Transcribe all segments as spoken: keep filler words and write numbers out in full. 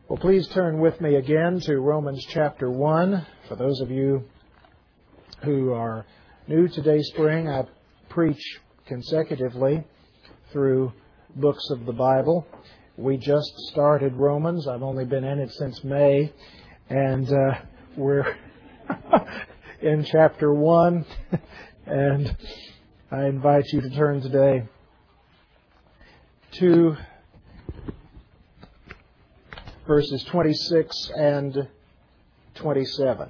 Well, please turn with me again to Romans chapter one. For those of you who are new today, spring, I preach consecutively through books of the Bible. We just started Romans. I've only been in it since May, and uh, we're in chapter one, and I invite you to turn today to verses twenty-six and twenty-seven.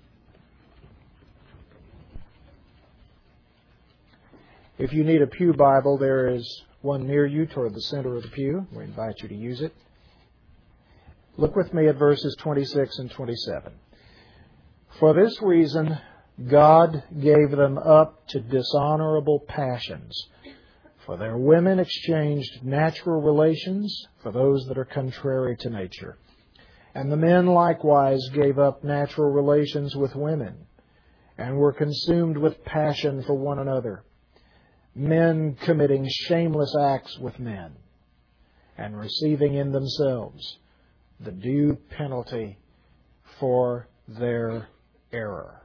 If you need a pew Bible, there is one near you toward the center of the pew. We invite you to use it. Look with me at verses twenty-six and twenty-seven. For this reason, God gave them up to dishonorable passions. For their women exchanged natural relations for those that are contrary to nature. And the men likewise gave up natural relations with women, and were consumed with passion for one another, men committing shameless acts with men, and receiving in themselves the due penalty for their error.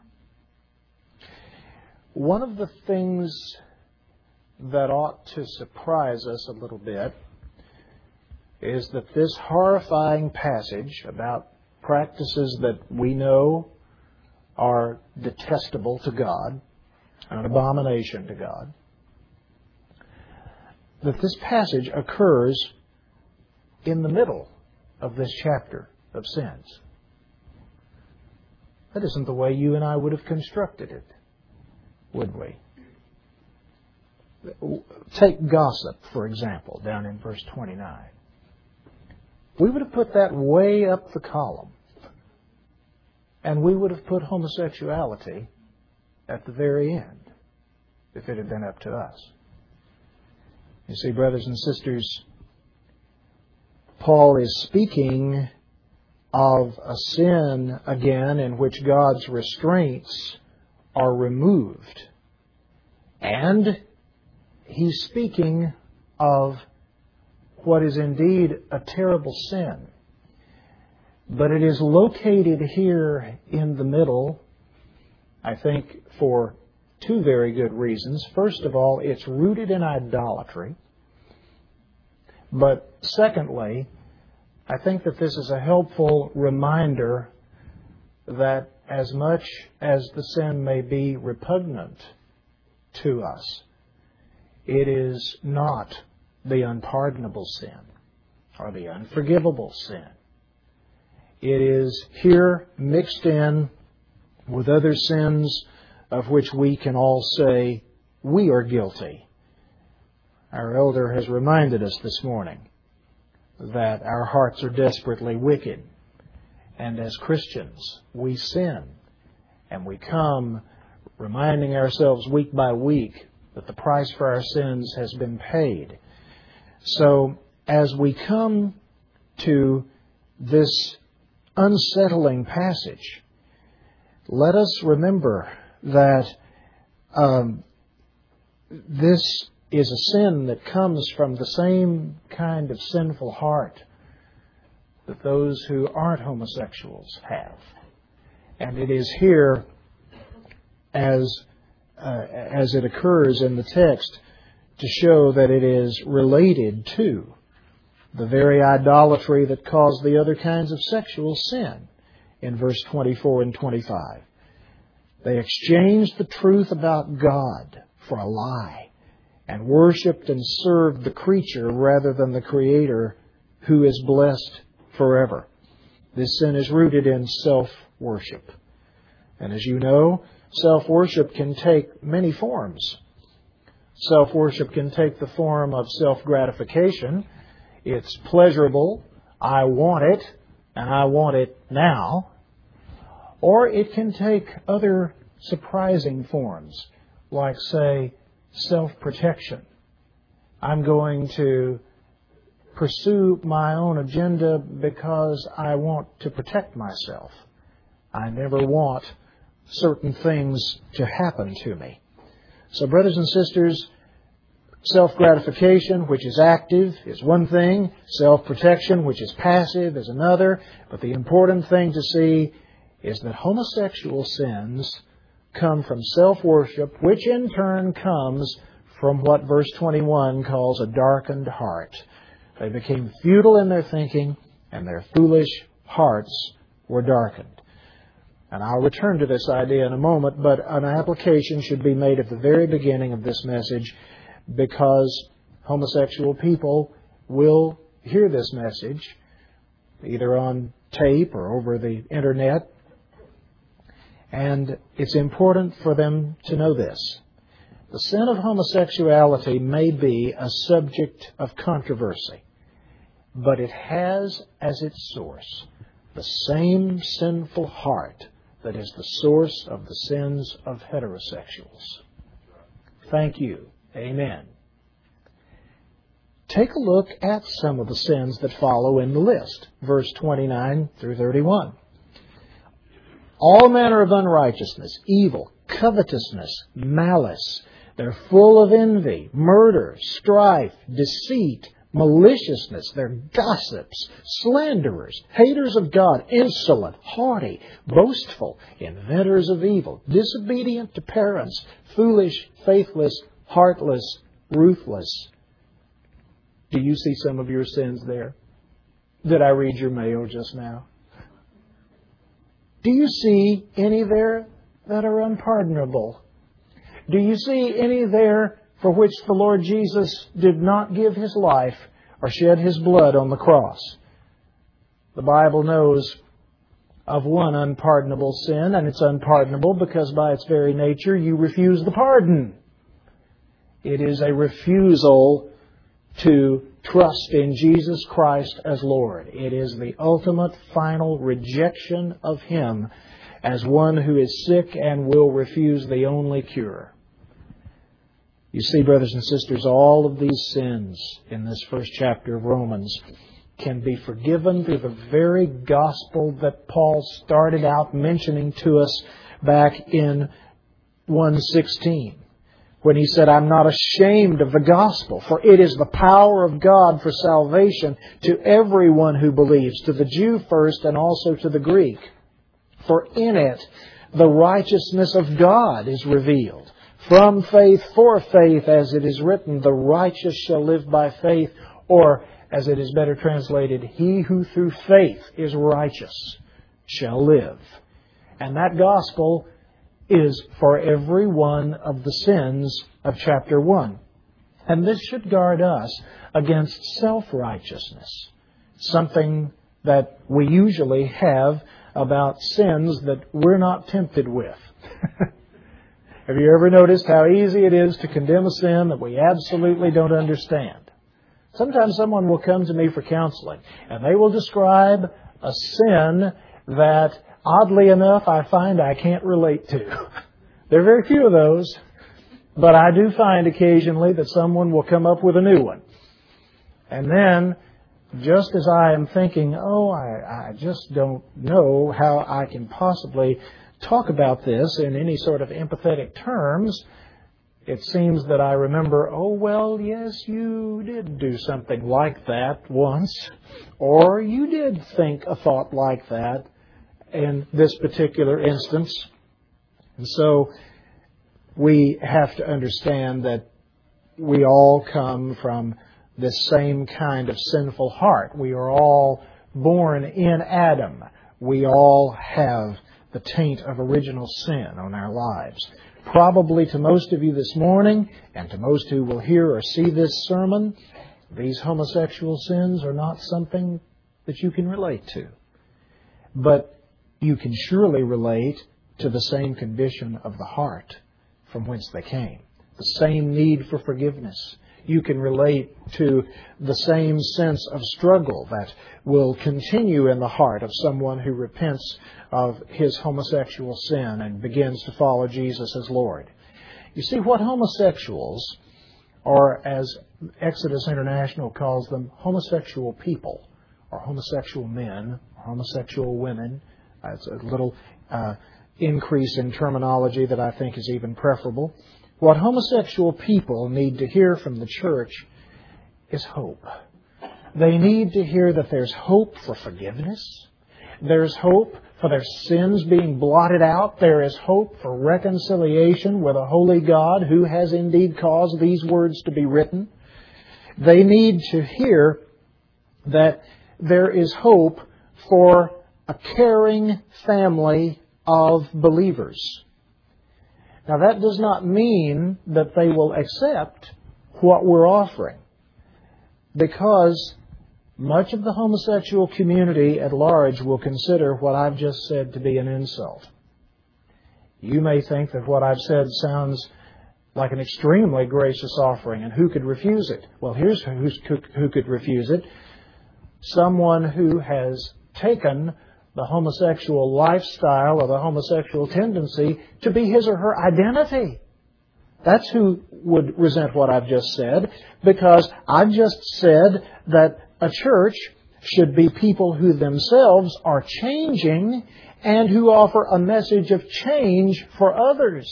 One of the things that ought to surprise us a little bit is that this horrifying passage about practices that we know are detestable to God, an abomination to God, that this passage occurs in the middle of this chapter of sins. That isn't the way you and I would have constructed it, would we? Take gossip, for example, down in verse twenty-nine. We would have put that way up the column. And we would have put homosexuality at the very end if it had been up to us. You see, brothers and sisters, Paul is speaking of a sin, again, in which God's restraints are removed. And he's speaking of what is indeed a terrible sin. But it is located here in the middle, I think, for two very good reasons. First of all, it's rooted in idolatry. But secondly, I think that this is a helpful reminder that as much as the sin may be repugnant to us, it is not the unpardonable sin or the unforgivable sin. It is here mixed in with other sins of which we can all say we are guilty. Our elder has reminded us this morning that our hearts are desperately wicked. And as Christians, we sin. And we come reminding ourselves week by week that the price for our sins has been paid. So, as we come to this unsettling passage, let us remember that um, this is a sin that comes from the same kind of sinful heart that those who aren't homosexuals have. And it is here, as uh, as it occurs in the text, to show that it is related to the very idolatry that caused the other kinds of sexual sin in verse twenty-four and twenty-five. They exchanged the truth about God for a lie and worshipped and served the creature rather than the Creator, who is blessed forever. This sin is rooted in self-worship. And as you know, self-worship can take many forms. Self-worship can take the form of self-gratification. It's pleasurable. I want it, and I want it now. Or it can take other surprising forms, like, say, self-protection. I'm going to pursue my own agenda because I want to protect myself. I never want certain things to happen to me. So, brothers and sisters, Self-gratification, which is active, is one thing. Self-protection, which is passive, is another. But the important thing to see is that homosexual sins come from self-worship, which in turn comes from what verse twenty-one calls a darkened heart. They became futile in their thinking, and their foolish hearts were darkened. And I'll return to this idea in a moment, but an application should be made at the very beginning of this message, because homosexual people will hear this message either on tape or over the internet. And it's important for them to know this. The sin of homosexuality may be a subject of controversy, but it has as its source the same sinful heart that is the source of the sins of heterosexuals. Thank you. Amen. Take a look at some of the sins that follow in the list, verse twenty-nine through thirty-one. All manner of unrighteousness, evil, covetousness, malice. They're full of envy, murder, strife, deceit, maliciousness. They're gossips, slanderers, haters of God, insolent, haughty, boastful, inventors of evil, disobedient to parents, foolish, faithless, heartless, ruthless. Do you see some of your sins there? Did I read your mail just now? Do you see any there that are unpardonable? Do you see any there for which the Lord Jesus did not give His life or shed His blood on the cross? The Bible knows of one unpardonable sin, and it's unpardonable because by its very nature you refuse the pardon. It is a refusal to trust in Jesus Christ as Lord. It is the ultimate, final rejection of Him as one who is sick and will refuse the only cure. You see, brothers and sisters, all of these sins in this first chapter of Romans can be forgiven through the very gospel that Paul started out mentioning to us back in one sixteen. When he said, I'm not ashamed of the gospel, for it is the power of God for salvation to everyone who believes, to the Jew first and also to the Greek. For in it the righteousness of God is revealed. From faith for faith, as it is written, the righteous shall live by faith, or as it is better translated, he who through faith is righteous shall live. And that gospel is for every one of the sins of chapter one. And this should guard us against self-righteousness, something that we usually have about sins that we're not tempted with. Have you ever noticed how easy it is to condemn a sin that we absolutely don't understand? Sometimes someone will come to me for counseling, and they will describe a sin that, oddly enough, I find I can't relate to. There are very few of those, but I do find occasionally that someone will come up with a new one. And then, just as I am thinking, oh, I, I just don't know how I can possibly talk about this in any sort of empathetic terms, it seems that I remember, oh, well, yes, you did do something like that once, or you did think a thought like that in this particular instance. And so we have to understand that we all come from this same kind of sinful heart. We are all born in Adam. We all have the taint of original sin on our lives. Probably to most of you this morning, and to most who will hear or see this sermon, these homosexual sins are not something that you can relate to. But you can surely relate to the same condition of the heart from whence they came. The same need for forgiveness. You can relate to the same sense of struggle that will continue in the heart of someone who repents of his homosexual sin and begins to follow Jesus as Lord. You see, what homosexuals, or as Exodus International calls them, homosexual people, or homosexual men, or homosexual women, uh, it's a little uh, increase in terminology that I think is even preferable. What homosexual people need to hear from the church is hope. They need to hear that there's hope for forgiveness. There's hope for their sins being blotted out. There is hope for reconciliation with a holy God who has indeed caused these words to be written. They need to hear that there is hope for a caring family of believers. Now, that does not mean that they will accept what we're offering, because much of the homosexual community at large will consider what I've just said to be an insult. You may think that what I've said sounds like an extremely gracious offering, and who could refuse it? Well, here's who, who could refuse it. Someone who has taken the homosexual lifestyle or the homosexual tendency to be his or her identity. That's who would resent what I've just said, because I've just said that a church should be people who themselves are changing and who offer a message of change for others.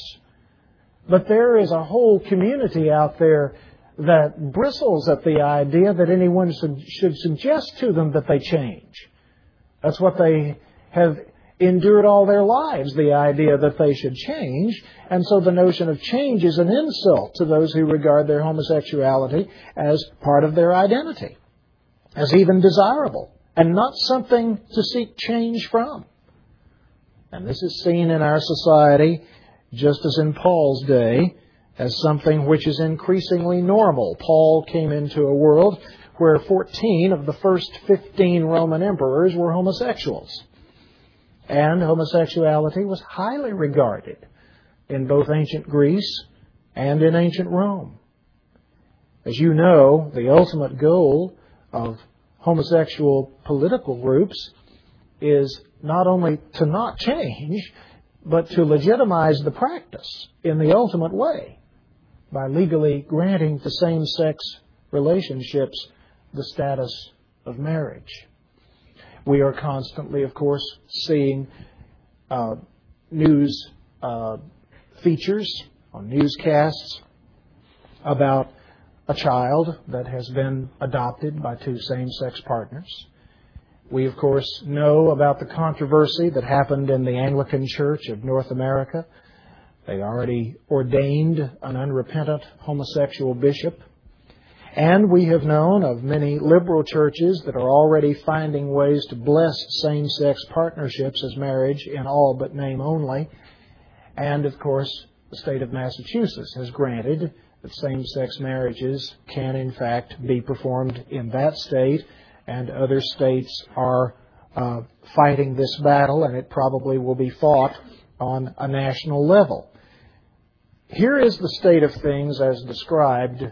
But there is a whole community out there that bristles at the idea that anyone should suggest to them that they change. That's what they have endured all their lives, the idea that they should change. And so the notion of change is an insult to those who regard their homosexuality as part of their identity, as even desirable, and not something to seek change from. And this is seen in our society, just as in Paul's day, as something which is increasingly normal. Paul came into a world where fourteen of the first fifteen Roman emperors were homosexuals. And homosexuality was highly regarded in both ancient Greece and in ancient Rome. As you know, the ultimate goal of homosexual political groups is not only to not change, but to legitimize the practice in the ultimate way by legally granting to same-sex relationships the status of marriage. We are constantly, of course, seeing uh, news uh, features on newscasts about a child that has been adopted by two same-sex partners. We, of course, know about the controversy that happened in the Anglican Church of North America. They already ordained an unrepentant homosexual bishop. And we have known of many liberal churches that are already finding ways to bless same-sex partnerships as marriage in all but name only. And, of course, the state of Massachusetts has granted that same-sex marriages can, in fact, be performed in that state, and other states are uh, fighting this battle, and it probably will be fought on a national level. Here is the state of things as described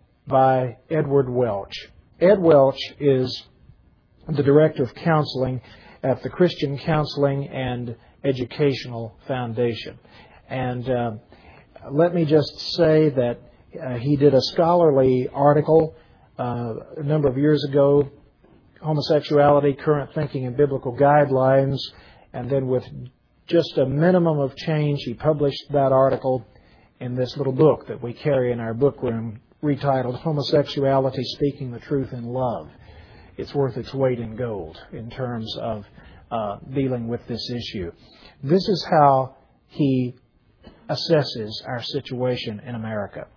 by Edward Welch. Ed Welch is the Director of Counseling at the Christian Counseling and Educational Foundation. And uh, let me just say that uh, he did a scholarly article uh, a number of years ago, Homosexuality, Current Thinking and Biblical Guidelines, and then with just a minimum of change, he published that article in this little book that we carry in our book room, retitled Homosexuality, Speaking the Truth in Love. It's worth its weight in gold in terms of uh, dealing with this issue. This is how he assesses our situation in America.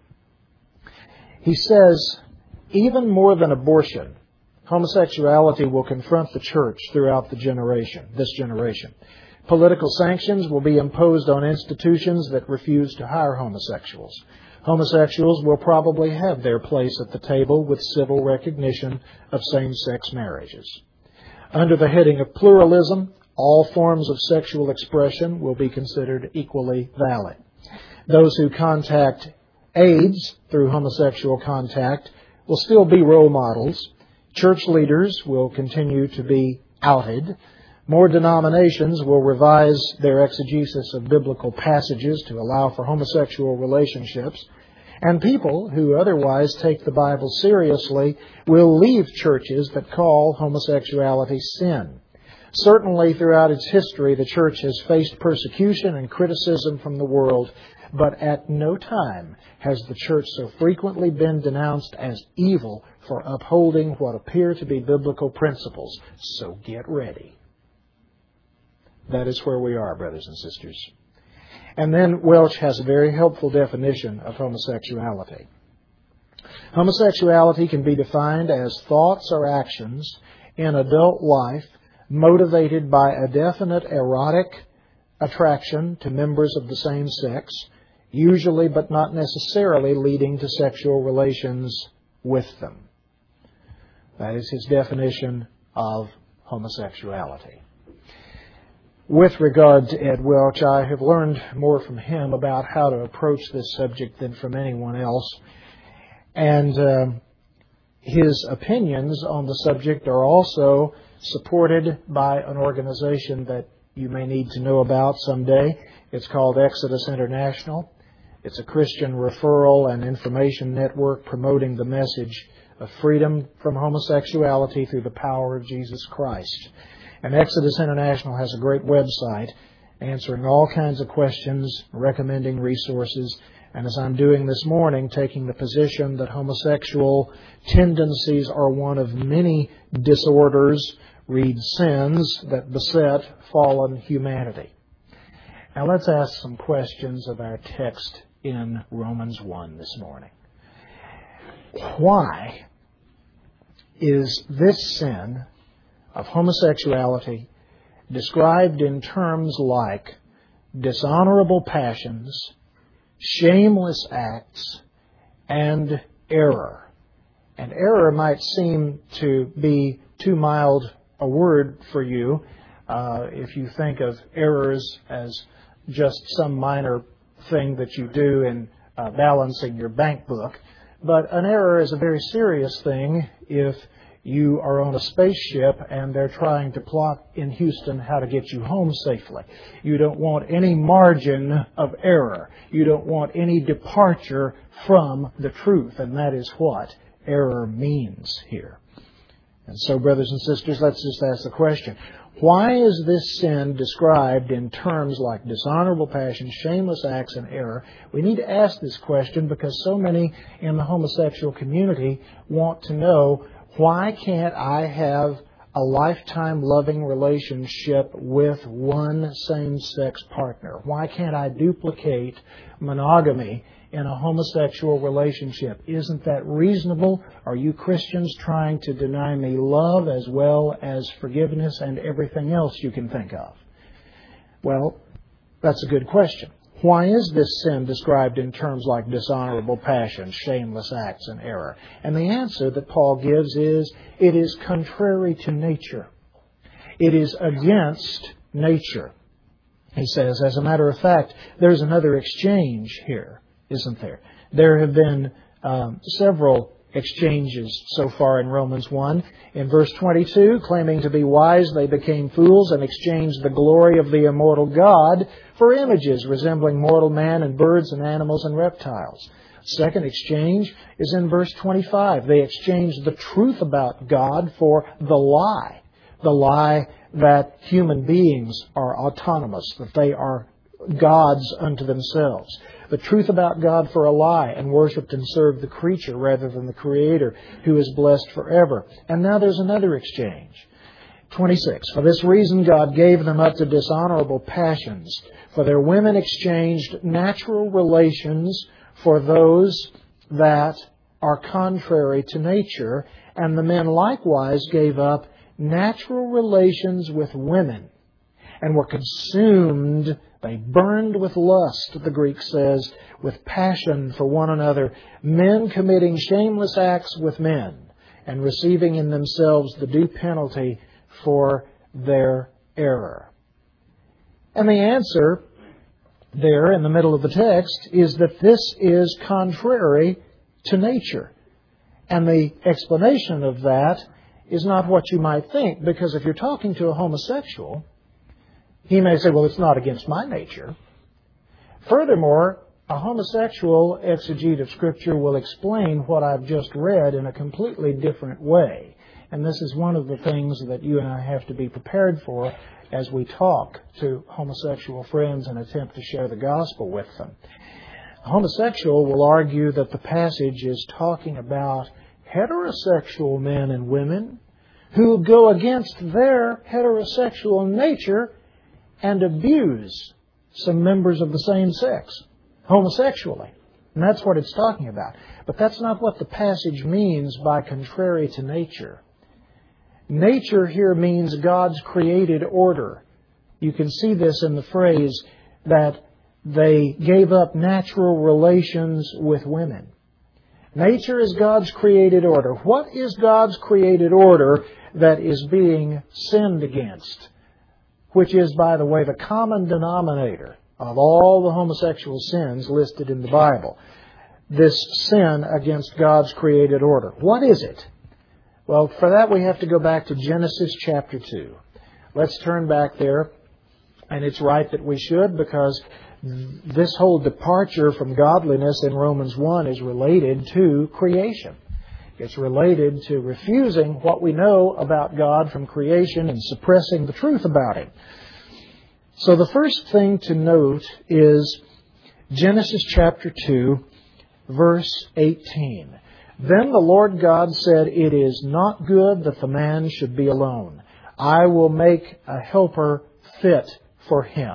He says, even more than abortion, homosexuality will confront the church throughout the generation, this generation. Political sanctions will be imposed on institutions that refuse to hire homosexuals. Homosexuals will probably have their place at the table with civil recognition of same-sex marriages. Under the heading of pluralism, all forms of sexual expression will be considered equally valid. Those who contact AIDS through homosexual contact will still be role models. Church leaders will continue to be outed. More denominations will revise their exegesis of biblical passages to allow for homosexual relationships. And people who otherwise take the Bible seriously will leave churches that call homosexuality sin. Certainly, throughout its history, the church has faced persecution and criticism from the world, but at no time has the church so frequently been denounced as evil for upholding what appear to be biblical principles. So get ready. That is where we are, brothers and sisters. And then Welch has a very helpful definition of homosexuality. Homosexuality can be defined as thoughts or actions in adult life motivated by a definite erotic attraction to members of the same sex, usually but not necessarily leading to sexual relations with them. That is his definition of homosexuality. With regard to Ed Welch, I have learned more from him about how to approach this subject than from anyone else. And uh, his opinions on the subject are also supported by an organization that you may need to know about someday. It's called Exodus International. It's a Christian referral and information network promoting the message of freedom from homosexuality through the power of Jesus Christ. And Exodus International has a great website answering all kinds of questions, recommending resources, and as I'm doing this morning, taking the position that homosexual tendencies are one of many disorders, read sins, that beset fallen humanity. Now let's ask some questions of our text in Romans one this morning. Why is this sin of homosexuality described in terms like dishonorable passions, shameless acts, and error? And error might seem to be too mild a word for you uh, if you think of errors as just some minor thing that you do in uh, balancing your bank book. But an error is a very serious thing if you are on a spaceship and they're trying to plot in Houston how to get you home safely. You don't want any margin of error. You don't want any departure from the truth. And that is what error means here. And so, brothers and sisters, let's just ask the question. Why is this sin described in terms like dishonorable passion, shameless acts, and error? We need to ask this question because so many in the homosexual community want to know, why can't I have a lifetime loving relationship with one same-sex partner? Why can't I duplicate monogamy in a homosexual relationship? Isn't that reasonable? Are you Christians trying to deny me love as well as forgiveness and everything else you can think of? Well, that's a good question. Why is this sin described in terms like dishonorable passion, shameless acts, and error? And the answer that Paul gives is, it is contrary to nature. It is against nature. He says, as a matter of fact, there's another exchange here, isn't there? There have been um, several exchanges so far in Romans one. In verse twenty-two, claiming to be wise, they became fools and exchanged the glory of the immortal God for images resembling mortal man and birds and animals and reptiles. Second exchange is in verse twenty-five. They exchanged the truth about God for the lie. The lie that human beings are autonomous, that they are gods unto themselves. The truth about God for a lie, and worshipped and served the creature rather than the Creator, who is blessed forever. And now there's another exchange. twenty-six. For this reason God gave them up to dishonorable passions. For their women exchanged natural relations for those that are contrary to nature, and the men likewise gave up natural relations with women, and were consumed. They burned with lust, the Greek says, with passion for one another, men committing shameless acts with men, and receiving in themselves the due penalty for their error. And the answer there in the middle of the text is that this is contrary to nature. And the explanation of that is not what you might think, because if you're talking to a homosexual, he may say, well, it's not against my nature. Furthermore, a homosexual exegete of Scripture will explain what I've just read in a completely different way. And this is one of the things that you and I have to be prepared for as we talk to homosexual friends and attempt to share the gospel with them. A homosexual will argue that the passage is talking about heterosexual men and women who go against their heterosexual nature and abuse some members of the same sex homosexually. And that's what it's talking about. But that's not what the passage means by contrary to nature. Nature here means God's created order. You can see this in the phrase that they gave up natural relations with women. Nature is God's created order. What is God's created order that is being sinned against? Which is, by the way, the common denominator of all the homosexual sins listed in the Bible. This sin against God's created order. What is it? Well, for that we have to go back to Genesis chapter two. Let's turn back there. And it's right that we should, because this whole departure from godliness in Romans one is related to creation. It's related to refusing what we know about God from creation and suppressing the truth about Him. So the first thing to note is Genesis chapter two, verse eighteen. Then the Lord God said, "It is not good that the man should be alone. I will make a helper fit for him."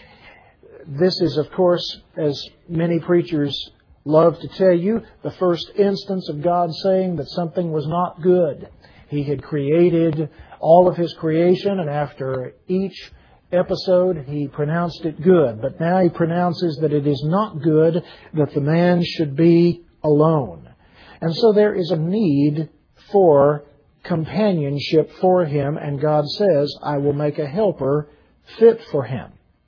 This is, of course, as many preachers love to tell you, the first instance of God saying that something was not good. He had created all of His creation, and after each episode He pronounced it good. But now He pronounces that it is not good that the man should be alone. And so there is a need for companionship for him, and God says, "I will make a helper fit for him."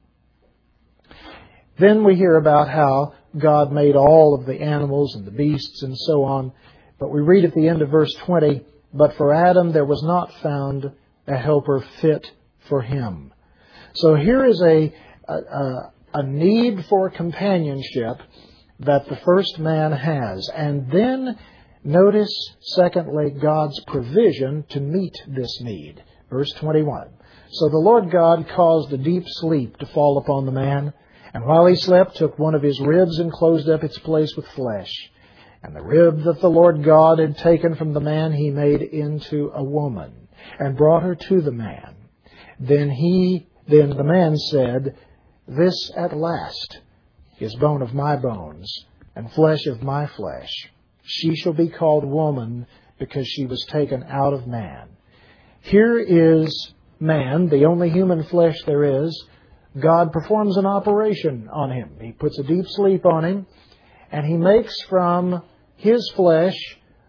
Then we hear about how God made all of the animals and the beasts and so on. But we read at the end of verse twenty, "But for Adam there was not found a helper fit for him." So here is a, a, a need for companionship that the first man has. And then notice, secondly, God's provision to meet this need. Verse twenty-one. "So the Lord God caused a deep sleep to fall upon the man, and while he slept, took one of his ribs and closed up its place with flesh. And the rib that the Lord God had taken from the man He made into a woman, and brought her to the man. Then he, then the man said, 'This at last is bone of my bones, and flesh of my flesh. She shall be called woman, because she was taken out of man.'" Here is man, the only human flesh there is. God performs an operation on him. He puts a deep sleep on him, and He makes from his flesh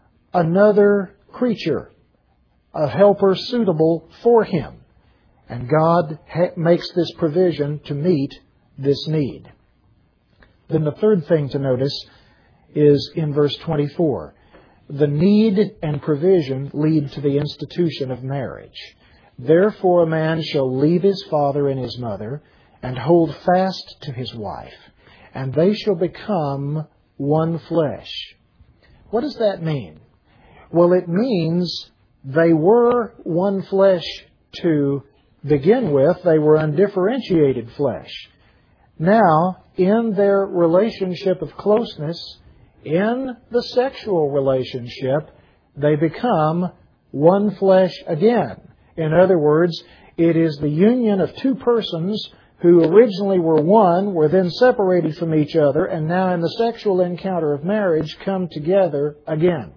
another creature, a helper suitable for him. And God ha- makes this provision to meet this need. Then the third thing to notice is in verse twenty-four. The need and provision lead to the institution of marriage. "Therefore a man shall leave his father and his mother, and hold fast to his wife, and they shall become one flesh." What does that mean? Well, it means they were one flesh to begin with. They were undifferentiated flesh. Now, in their relationship of closeness, in the sexual relationship, they become one flesh again. In other words, it is the union of two persons who originally were one, were then separated from each other, and now in the sexual encounter of marriage come together again.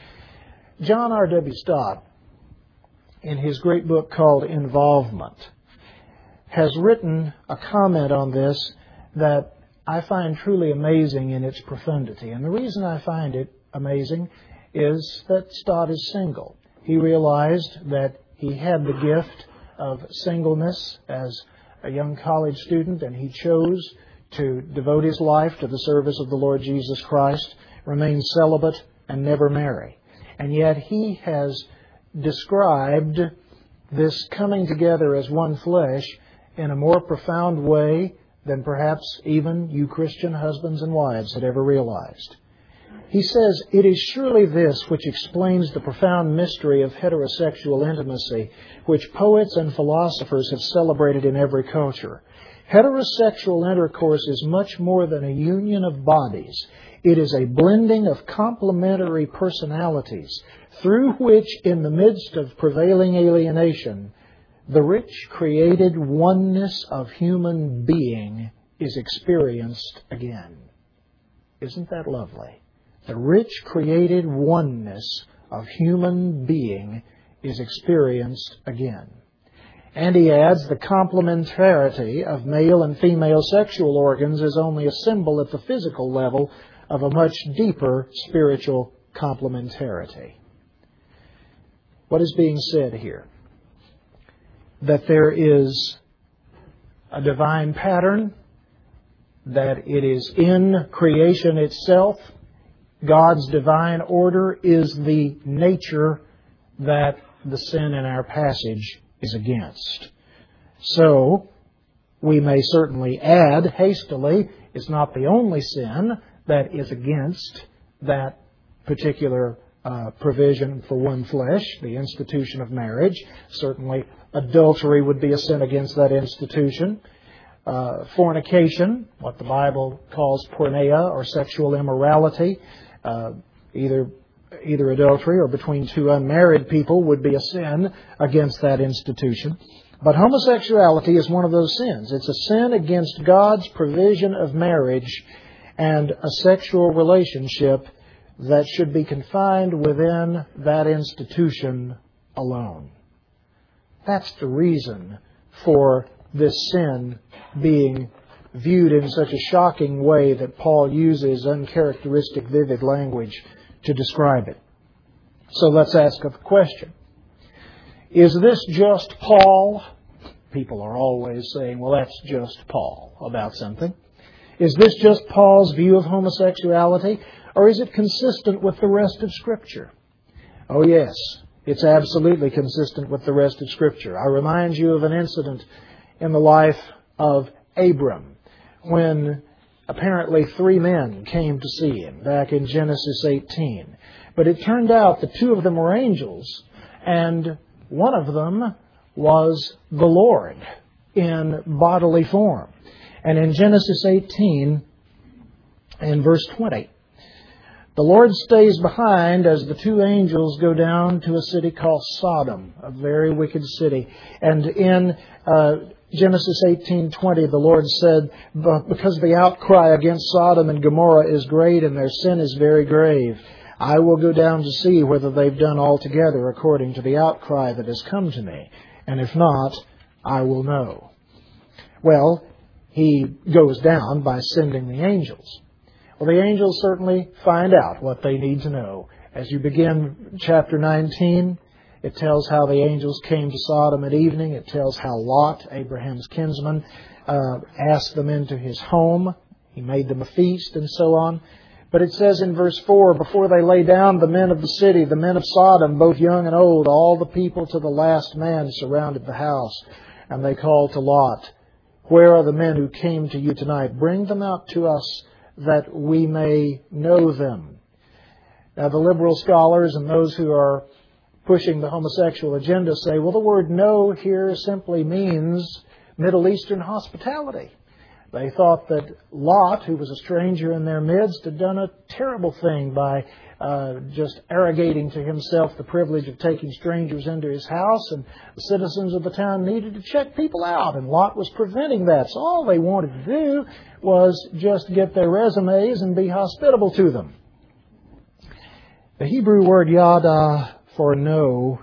John R W Stott, in his great book called Involvement, has written a comment on this that I find truly amazing in its profundity. And the reason I find it amazing is that Stott is single. He realized that he had the gift of singleness as a young college student, and he chose to devote his life to the service of the Lord Jesus Christ, remain celibate, and never marry. And yet he has described this coming together as one flesh in a more profound way than perhaps even you Christian husbands and wives had ever realized. He says, "It is surely this which explains the profound mystery of heterosexual intimacy, which poets and philosophers have celebrated in every culture. Heterosexual intercourse is much more than a union of bodies. It is a blending of complementary personalities, through which, in the midst of prevailing alienation, the rich created oneness of human being is experienced again." Isn't that lovely? The rich created oneness of human being is experienced again. And he adds, the complementarity of male and female sexual organs is only a symbol at the physical level of a much deeper spiritual complementarity. What is being said here? That there is a divine pattern, that it is in creation itself. God's divine order is the nature that the sin in our passage is against. So, we may certainly add hastily, it's not the only sin that is against that particular uh, provision for one flesh, the institution of marriage. Certainly, adultery would be a sin against that institution. Uh, fornication, what the Bible calls porneia, or sexual immorality, uh, either either adultery or between two unmarried people, would be a sin against that institution. But homosexuality is one of those sins. It's a sin against God's provision of marriage and a sexual relationship that should be confined within that institution alone. That's the reason for this sin being viewed in such a shocking way that Paul uses uncharacteristic, vivid language to describe it. So let's ask a question. Is this just Paul? People are always saying, well, that's just Paul about something. Is this just Paul's view of homosexuality? Or is it consistent with the rest of Scripture? Oh, yes. It's absolutely consistent with the rest of Scripture. I remind you of an incident in the life of Abram, when apparently three men came to see him back in Genesis eighteen. But it turned out that two of them were angels, and one of them was the Lord in bodily form. And in Genesis eighteen, in verse twenty, the Lord stays behind as the two angels go down to a city called Sodom, a very wicked city. And in uh, Genesis eighteen twenty, the Lord said, because the outcry against Sodom and Gomorrah is great and their sin is very grave, I will go down to see whether they've done altogether according to the outcry that has come to me. And if not, I will know. Well, He goes down by sending the angels. Well, the angels certainly find out what they need to know. As you begin chapter nineteen, it tells how the angels came to Sodom at evening. It tells how Lot, Abraham's kinsman, uh, asked them into his home. He made them a feast and so on. But it says in verse four, before they lay down, the men of the city, the men of Sodom, both young and old, all the people to the last man surrounded the house. And they called to Lot, where are the men who came to you tonight? Bring them out to us that we may know them. Now, the liberal scholars and those who are pushing the homosexual agenda say, well, the word know here simply means Middle Eastern hospitality. They thought that Lot, who was a stranger in their midst, had done a terrible thing by uh, just arrogating to himself the privilege of taking strangers into his house, and the citizens of the town needed to check people out, and Lot was preventing that. So all they wanted to do was just get their resumes and be hospitable to them. The Hebrew word yada for know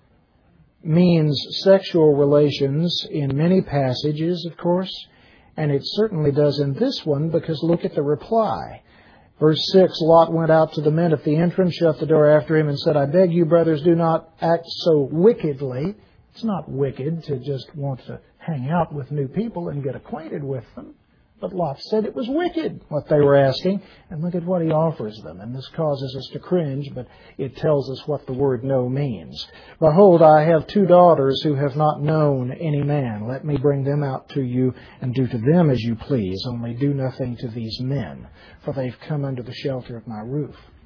means sexual relations in many passages, of course, and it certainly does in this one, because look at the reply. Verse six, Lot went out to the men at the entrance, shut the door after him, and said, I beg you, brothers, do not act so wickedly. It's not wicked to just want to hang out with new people and get acquainted with them. But Lot said it was wicked, what they were asking. And look at what he offers them. And this causes us to cringe, but it tells us what the word know means. Behold, I have two daughters who have not known any man. Let me bring them out to you, and do to them as you please. Only do nothing to these men, for they've come under the shelter of my roof.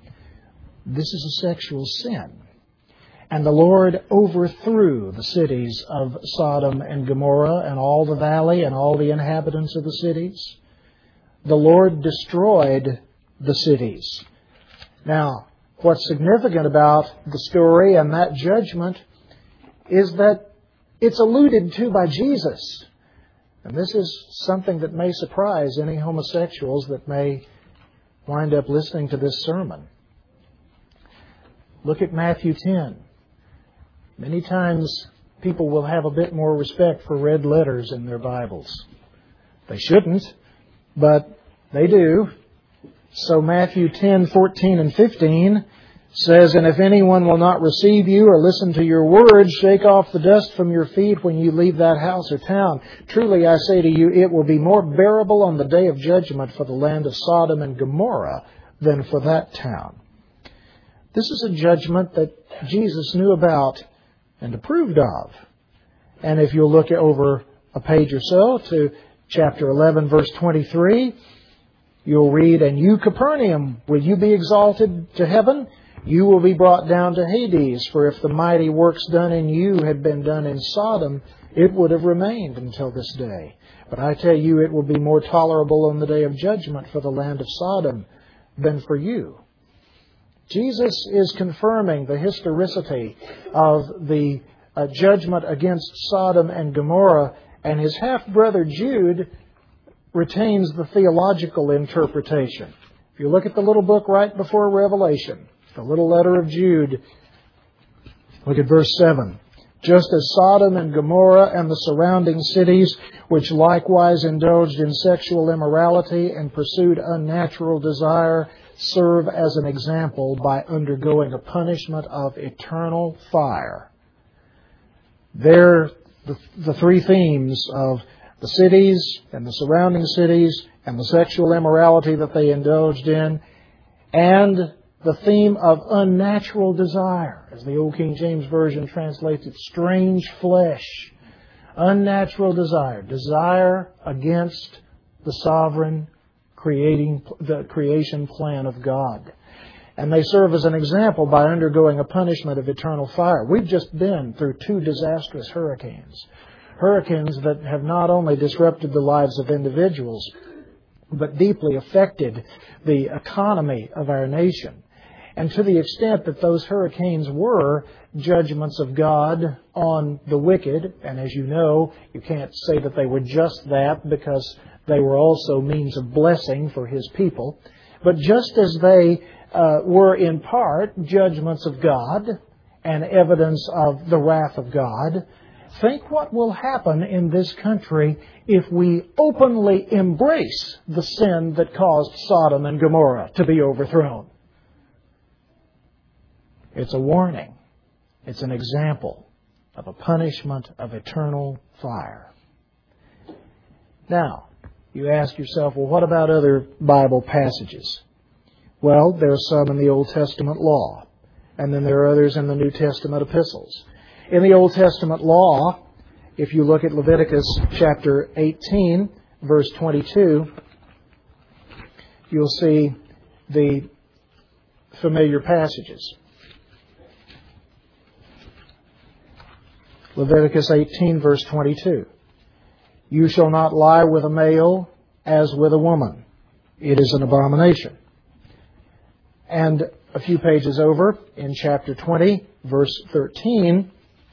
This is a sexual sin. And the Lord overthrew the cities of Sodom and Gomorrah and all the valley and all the inhabitants of the cities. The Lord destroyed the cities. Now, what's significant about the story and that judgment is that it's alluded to by Jesus. And this is something that may surprise any homosexuals that may wind up listening to this sermon. Look at Matthew ten. Many times people will have a bit more respect for red letters in their Bibles. They shouldn't, but they do. So Matthew ten, fourteen and fifteen says, "And if anyone will not receive you or listen to your words, shake off the dust from your feet when you leave that house or town. Truly I say to you, it will be more bearable on the day of judgment for the land of Sodom and Gomorrah than for that town." This is a judgment that Jesus knew about and approved of. And if you'll look over a page or so to chapter eleven, verse twenty-three, you'll read, "And you, Capernaum, will you be exalted to heaven? You will be brought down to Hades. For if the mighty works done in you had been done in Sodom, it would have remained until this day. But I tell you, it will be more tolerable on the day of judgment for the land of Sodom than for you." Jesus is confirming the historicity of the uh, judgment against Sodom and Gomorrah, and his half-brother Jude retains the theological interpretation. If you look at the little book right before Revelation, the little letter of Jude, look at verse seven. "Just as Sodom and Gomorrah and the surrounding cities, which likewise indulged in sexual immorality and pursued unnatural desire, serve as an example by undergoing a punishment of eternal fire." There, the, the three themes of the cities and the surrounding cities and the sexual immorality that they indulged in, and the theme of unnatural desire, as the Old King James Version translates it, strange flesh. Unnatural desire, desire against the sovereign creating the creation plan of God. And they serve as an example by undergoing a punishment of eternal fire. We've just been through two disastrous hurricanes. Hurricanes that have not only disrupted the lives of individuals, but deeply affected the economy of our nation. And to the extent that those hurricanes were judgments of God on the wicked, and as you know, you can't say that they were just that because they were also means of blessing for His people. But just as they uh, were in part judgments of God and evidence of the wrath of God, think what will happen in this country if we openly embrace the sin that caused Sodom and Gomorrah to be overthrown. It's a warning. It's an example of a punishment of eternal fire. Now, you ask yourself, well, what about other Bible passages? Well, there are some in the Old Testament law, and then there are others in the New Testament epistles. In the Old Testament law, if you look at Leviticus chapter eighteen, verse twenty-two, you'll see the familiar passages. Leviticus eighteen, verse twenty-two. "You shall not lie with a male as with a woman. It is an abomination." And a few pages over, in chapter twenty, verse thirteen,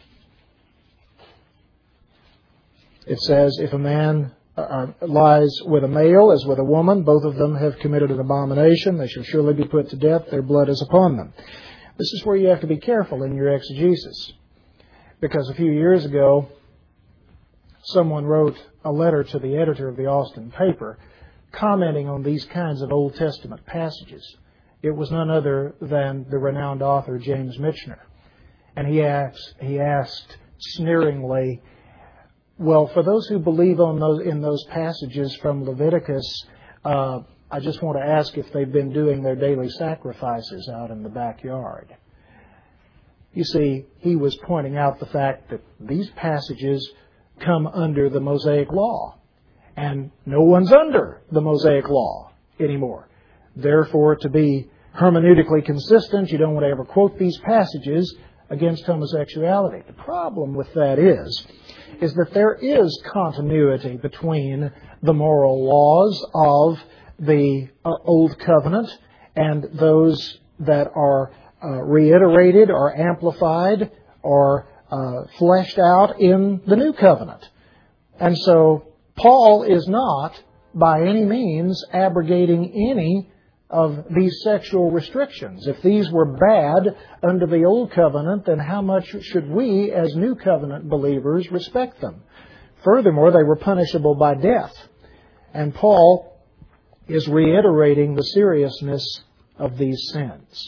it says, "If a man uh, lies with a male as with a woman, both of them have committed an abomination. They shall surely be put to death. Their blood is upon them." This is where you have to be careful in your exegesis. Because a few years ago, someone wrote a letter to the editor of the Austin paper commenting on these kinds of Old Testament passages. It was none other than the renowned author James Michener. And he asked, he asked sneeringly, well, for those who believe on those, in those passages from Leviticus, uh, I just want to ask if they've been doing their daily sacrifices out in the backyard. You see, he was pointing out the fact that these passages come under the Mosaic Law. And no one's under the Mosaic Law anymore. Therefore, to be hermeneutically consistent. You don't want to ever quote these passages against homosexuality. The problem with that is, is that there is continuity between the moral laws of the uh, Old Covenant and those that are uh, reiterated or amplified or uh, fleshed out in the New Covenant. And so Paul is not by any means abrogating any of these sexual restrictions. If these were bad under the Old Covenant, then how much should we as New Covenant believers respect them? Furthermore, they were punishable by death. And Paul is reiterating the seriousness of these sins.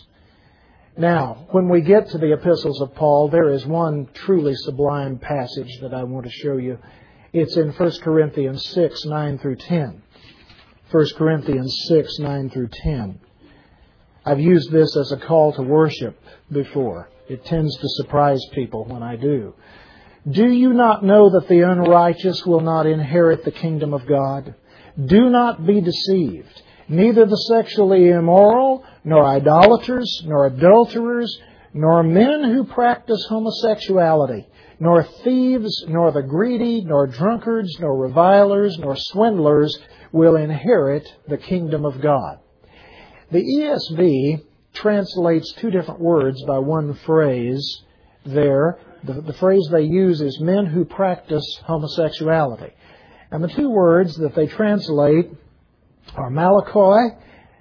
Now, when we get to the epistles of Paul, there is one truly sublime passage that I want to show you. It's in First Corinthians six, nine through ten. First Corinthians six, nine through ten. I've used this as a call to worship before. It tends to surprise people when I do. Do you not know that the unrighteous will not inherit the kingdom of God? Do not be deceived. Neither the sexually immoral, nor idolaters, nor adulterers, nor men who practice homosexuality, nor thieves, nor the greedy, nor drunkards, nor revilers, nor swindlers will inherit the kingdom of God. The E S V translates two different words by one phrase there. The, the phrase they use is men who practice homosexuality. And the two words that they translate are malakoi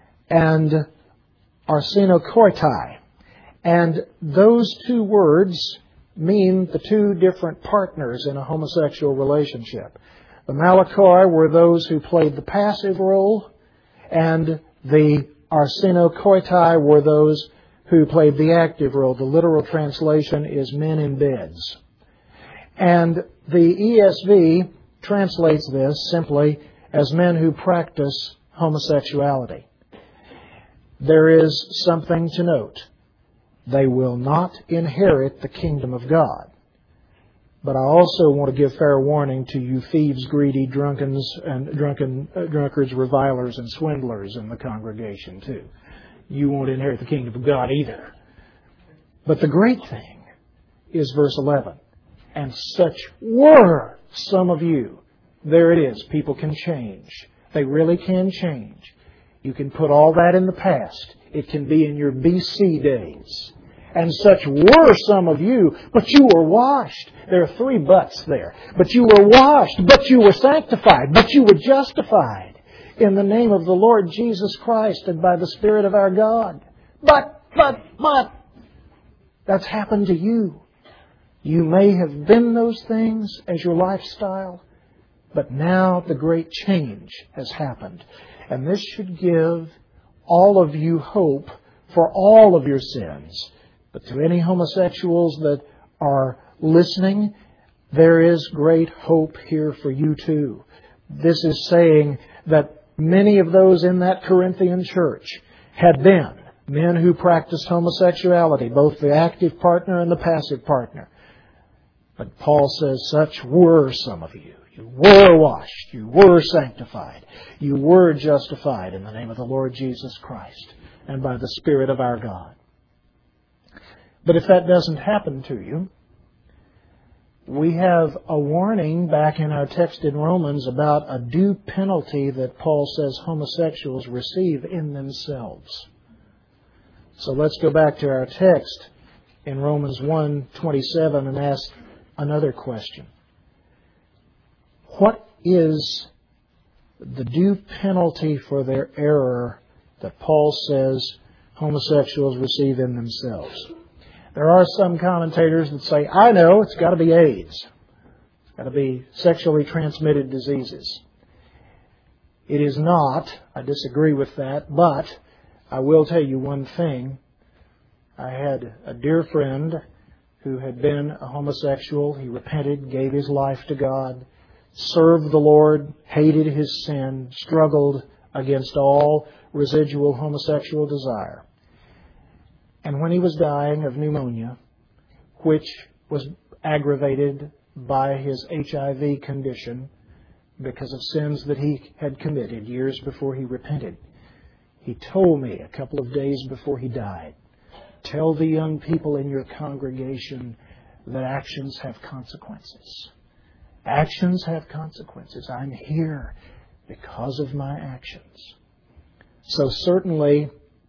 and arsenokoitai. And those two words mean the two different partners in a homosexual relationship. The malakoi were those who played the passive role, and the arsenokoitai were those who played the active role. The literal translation is men in beds. And the E S V translates this simply as men who practice homosexuality. There is something to note. They will not inherit the kingdom of God. But I also want to give fair warning to you thieves, greedy, drunkens, and drunken uh, drunkards, revilers, and swindlers in the congregation too. You won't inherit the kingdom of God either. But the great thing is verse eleven. And such were some of you. There it is. People can change. They really can change. You can put all that in the past. It can be in your B C days. And such were some of you, but you were washed. There are three buts there. But you were washed, but you were sanctified, but you were justified in the name of the Lord Jesus Christ and by the Spirit of our God. But, but, but, that's happened to you. You may have been those things as your lifestyle, but now the great change has happened. And this should give all of you hope for all of your sins. But to any homosexuals that are listening, there is great hope here for you too. This is saying that many of those in that Corinthian church had been men who practiced homosexuality, both the active partner and the passive partner. But Paul says, such were some of you. You were washed. You were sanctified. You were justified in the name of the Lord Jesus Christ and by the Spirit of our God. But if that doesn't happen to you, we have a warning back in our text in Romans about a due penalty that Paul says homosexuals receive in themselves. So let's go back to our text in Romans one twenty-seven and ask another question. What is the due penalty for their error that Paul says homosexuals receive in themselves? There are some commentators that say, I know, it's got to be AIDS. It's got to be sexually transmitted diseases. It is not. I disagree with that. But I will tell you one thing. I had a dear friend who had been a homosexual. He repented, gave his life to God, served the Lord, hated his sin, struggled against all residual homosexual desire. And when he was dying of pneumonia, which was aggravated by his H I V condition because of sins that he had committed years before he repented, He told me a couple of days before he died, tell the young people in your congregation that actions have consequences. Actions have consequences. I'm here because of my actions. So certainly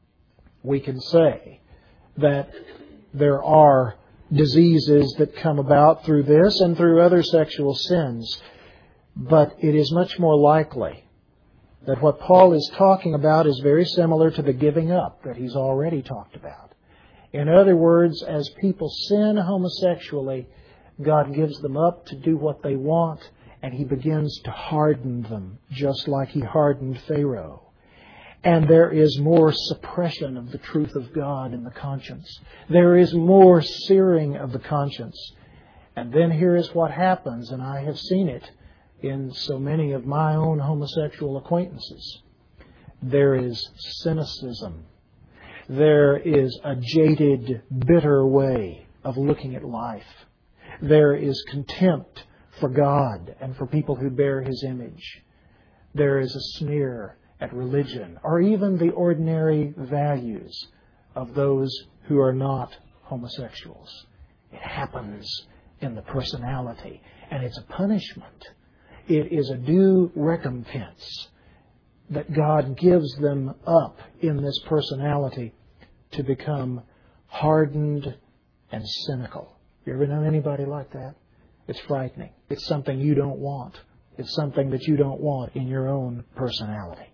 we can say that there are diseases that come about through this and through other sexual sins. But it is much more likely that what Paul is talking about is very similar to the giving up that he's already talked about. In other words, as people sin homosexually, God gives them up to do what they want, and He begins to harden them, just like He hardened Pharaoh. And there is more suppression of the truth of God in the conscience. There is more searing of the conscience. And then here is what happens, and I have seen it in so many of my own homosexual acquaintances. There is cynicism. There is a jaded, bitter way of looking at life. There is contempt for God and for people who bear His image. There is a sneer at religion, or even the ordinary values of those who are not homosexuals. It happens in the personality, and it's a punishment. It is a due recompense that God gives them up in this personality to become hardened and cynical. You ever know anybody like that? It's frightening. It's something you don't want. It's something that you don't want in your own personality.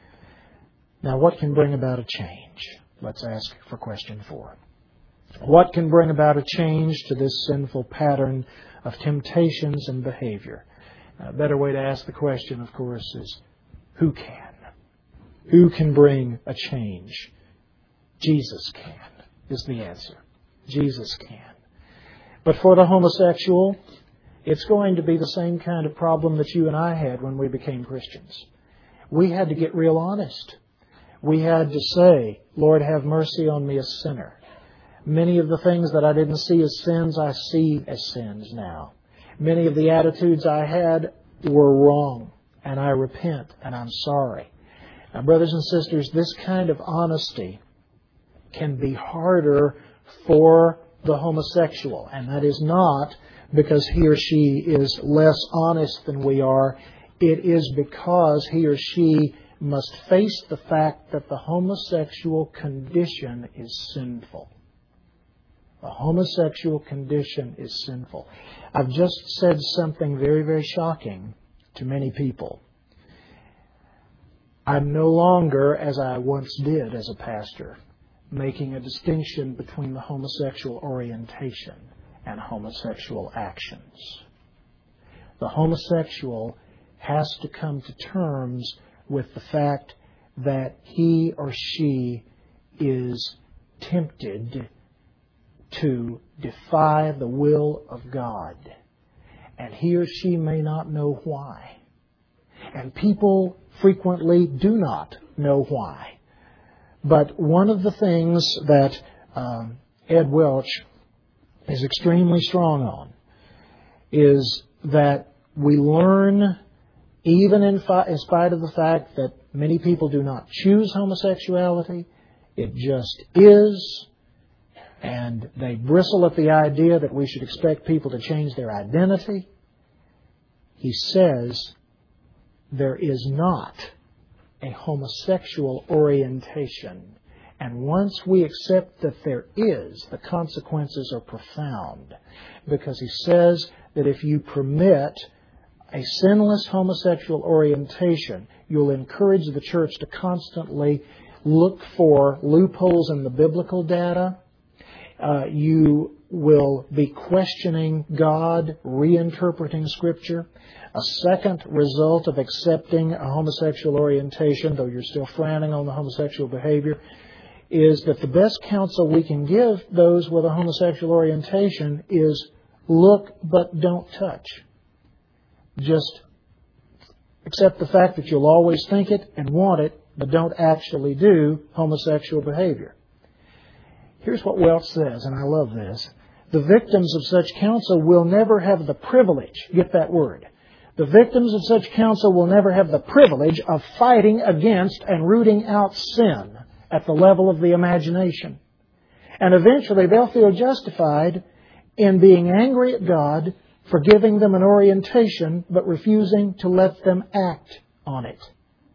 Now, what can bring about a change? Let's ask for question four. What can bring about a change to this sinful pattern of temptations and behavior? A better way to ask the question, of course, is who can? Who can bring a change? Jesus can, is the answer. Jesus can. But for the homosexual, it's going to be the same kind of problem that you and I had when we became Christians. We had to get real honest. We had to say, Lord, have mercy on me, a sinner. Many of the things that I didn't see as sins, I see as sins now. Many of the attitudes I had were wrong, and I repent, and I'm sorry. Now, brothers and sisters, this kind of honesty can be harder for the homosexual, and that is not because he or she is less honest than we are. It is because he or she must face the fact that the homosexual condition is sinful. The homosexual condition is sinful. I've just said something very, very shocking to many people. I'm no longer, as I once did as a pastor, making a distinction between the homosexual orientation and homosexual actions. The homosexual has to come to terms with the fact that he or she is tempted to defy the will of God. And he or she may not know why. And people frequently do not know why. But one of the things that um, Ed Welch is extremely strong on is that we learn, even in, fi- in spite of the fact that many people do not choose homosexuality, it just is. And they bristle at the idea that we should expect people to change their identity. He says there is not a homosexual orientation. And once we accept that there is, the consequences are profound. Because he says that if you permit a sinless homosexual orientation, you'll encourage the church to constantly look for loopholes in the biblical data. Uh, you will be questioning God, reinterpreting Scripture. A second result of accepting a homosexual orientation, though you're still frowning on the homosexual behavior, is that the best counsel we can give those with a homosexual orientation is look but don't touch. Just accept the fact that you'll always think it and want it, but don't actually do homosexual behavior. Here's what Welch says, and I love this. The victims of such counsel will never have the privilege, get that word, The victims of such counsel will never have the privilege of fighting against and rooting out sin at the level of the imagination. And eventually they'll feel justified in being angry at God for giving them an orientation but refusing to let them act on it.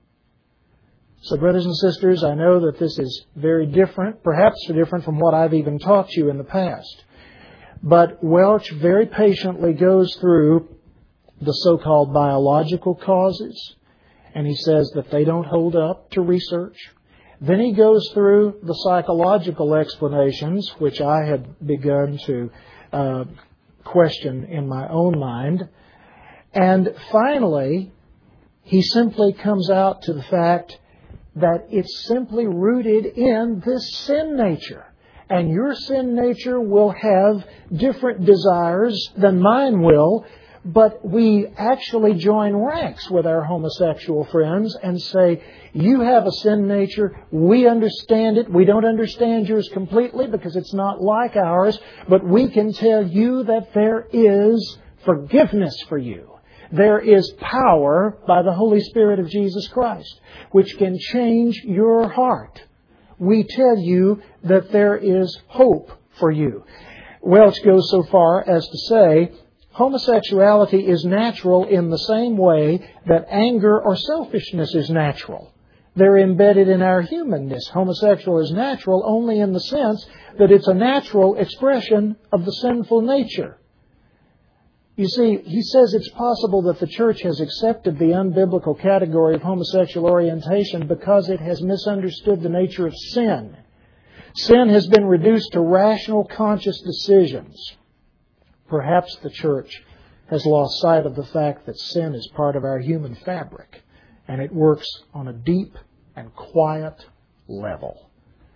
So, brothers and sisters, I know that this is very different, perhaps different from what I've even taught you in the past. But Welch very patiently goes through the so-called biological causes, and he says that they don't hold up to research. Then he goes through the psychological explanations, which I had begun to uh, question in my own mind. And finally, he simply comes out to the fact that it's simply rooted in this sin nature. And your sin nature will have different desires than mine will, but we actually join ranks with our homosexual friends and say, you have a sin nature, we understand it, we don't understand yours completely because it's not like ours, but we can tell you that there is forgiveness for you. There is power by the Holy Spirit of Jesus Christ, which can change your heart. We tell you that there is hope for you. Welch goes so far as to say, homosexuality is natural in the same way that anger or selfishness is natural. They're embedded in our humanness. Homosexual is natural only in the sense that it's a natural expression of the sinful nature. You see, he says it's possible that the church has accepted the unbiblical category of homosexual orientation because it has misunderstood the nature of sin. Sin has been reduced to rational, conscious decisions. Perhaps the church has lost sight of the fact that sin is part of our human fabric, and it works on a deep and quiet level.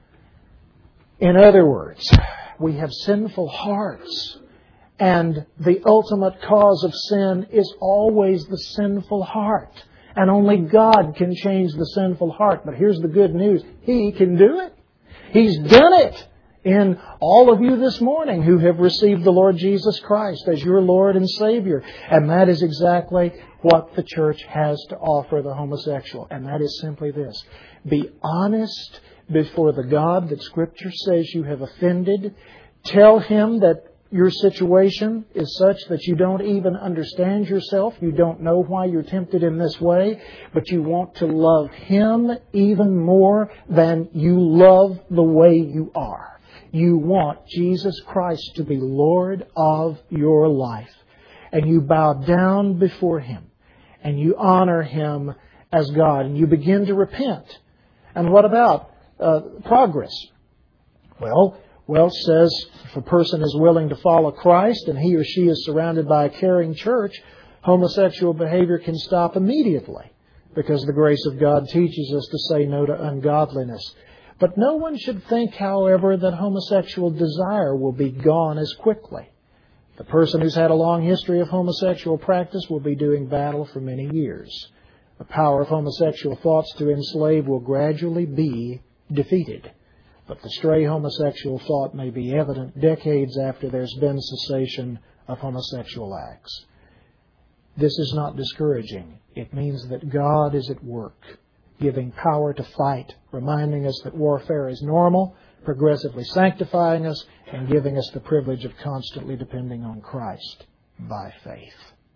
In other words, we have sinful hearts. And the ultimate cause of sin is always the sinful heart. And only God can change the sinful heart. But here's the good news. He can do it. He's done it in all of you this morning who have received the Lord Jesus Christ as your Lord and Savior. And that is exactly what the church has to offer the homosexual. And that is simply this. Be honest before the God that Scripture says you have offended. Tell Him that your situation is such that you don't even understand yourself. You don't know why you're tempted in this way. But you want to love Him even more than you love the way you are. You want Jesus Christ to be Lord of your life. And you bow down before Him. And you honor Him as God. And you begin to repent. And what about uh, progress? Well, Welch says if a person is willing to follow Christ and he or she is surrounded by a caring church, homosexual behavior can stop immediately because the grace of God teaches us to say no to ungodliness. But no one should think, however, that homosexual desire will be gone as quickly. The person who's had a long history of homosexual practice will be doing battle for many years. The power of homosexual thoughts to enslave will gradually be defeated. But the stray homosexual thought may be evident decades after there's been cessation of homosexual acts. This is not discouraging. It means that God is at work, giving power to fight, reminding us that warfare is normal, progressively sanctifying us, and giving us the privilege of constantly depending on Christ by faith.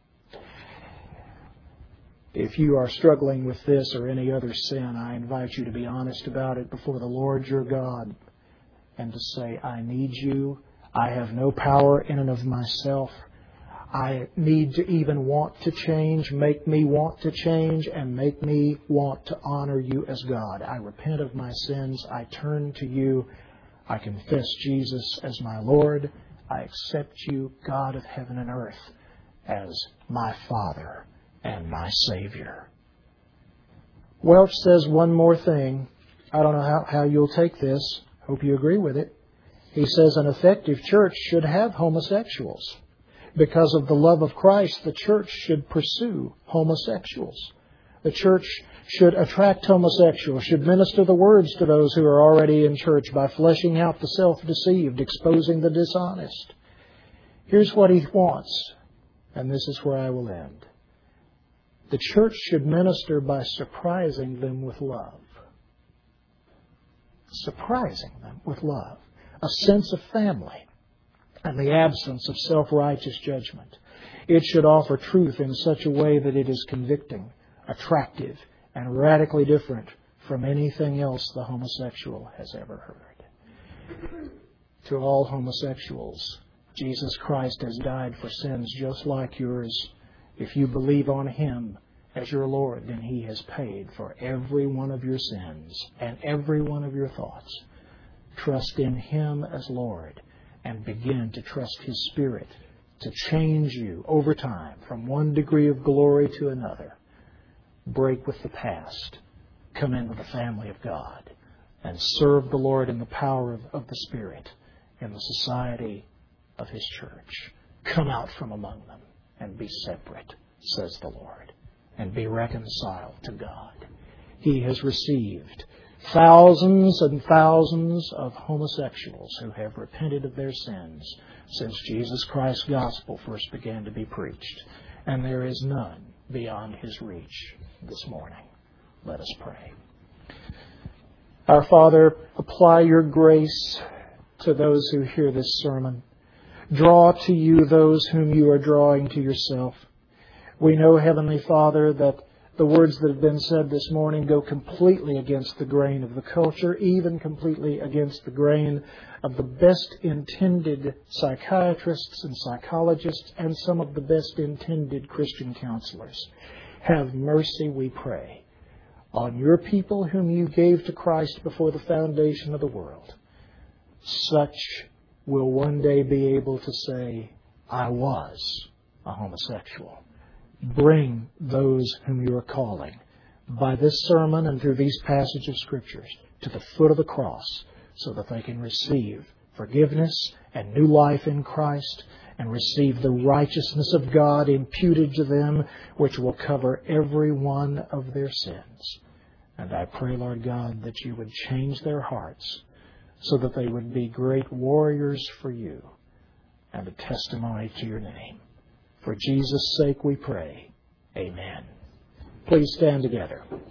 If you are struggling with this or any other sin, I invite you to be honest about it before the Lord your God and to say, I need you. I have no power in and of myself. I need to even want to change. Make me want to change and make me want to honor you as God. I repent of my sins. I turn to you. I confess Jesus as my Lord. I accept you, God of heaven and earth, as my Father and my Savior. Welch says one more thing. I don't know how, how you'll take this. Hope you agree with it. He says an effective church should have homosexuals. Because of the love of Christ, the church should pursue homosexuals. The church should attract homosexuals, should minister the words to those who are already in church by fleshing out the self-deceived, exposing the dishonest. Here's what he wants, and this is where I will end. The church should minister by surprising them with love. Surprising them with love. A sense of family and the absence of self-righteous judgment. It should offer truth in such a way that it is convicting, attractive, and radically different from anything else the homosexual has ever heard. To all homosexuals, Jesus Christ has died for sins just like yours. If you believe on Him as your Lord, then He has paid for every one of your sins and every one of your thoughts. Trust in Him as Lord and begin to trust His Spirit to change you over time from one degree of glory to another. Break with the past. Come into the family of God and serve the Lord in the power of, of the Spirit in the society of His church. Come out from among them and be separate, says the Lord, and be reconciled to God. He has received thousands and thousands of homosexuals who have repented of their sins since Jesus Christ's gospel first began to be preached. And there is none beyond His reach this morning. Let us pray. Our Father, apply your grace to those who hear this sermon. Draw to you those whom you are drawing to yourself. We know, Heavenly Father, that the words that have been said this morning go completely against the grain of the culture, even completely against the grain of the best intended psychiatrists and psychologists and some of the best intended Christian counselors. Have mercy, we pray, on your people whom you gave to Christ before the foundation of the world. Such will one day be able to say, I was a homosexual. Bring those whom you are calling by this sermon and through these passages of Scriptures to the foot of the cross so that they can receive forgiveness and new life in Christ and receive the righteousness of God imputed to them, which will cover every one of their sins. And I pray, Lord God, that you would change their hearts so that they would be great warriors for you and a testimony to your name. For Jesus' sake we pray. Amen. Please stand together.